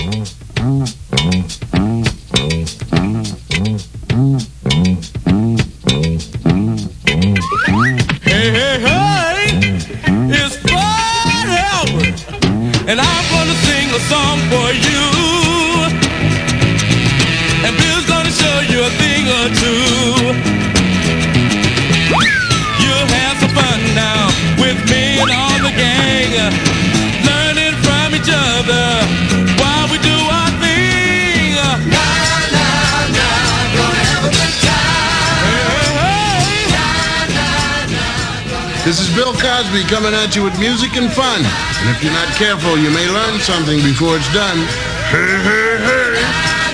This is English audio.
Hey, hey, hey, it's Bud Albert, and I'm gonna sing a song for you. And Bill's gonna show you a thing or two. You'll have some fun now with me and all the gang, learning from each other while we do our thing. Na, na, na, gonna have a good time. Hey, hey. This is Bill Cosby coming at you with music and fun. And if you're not careful, you may learn something before it's done. Hey, hey, hey.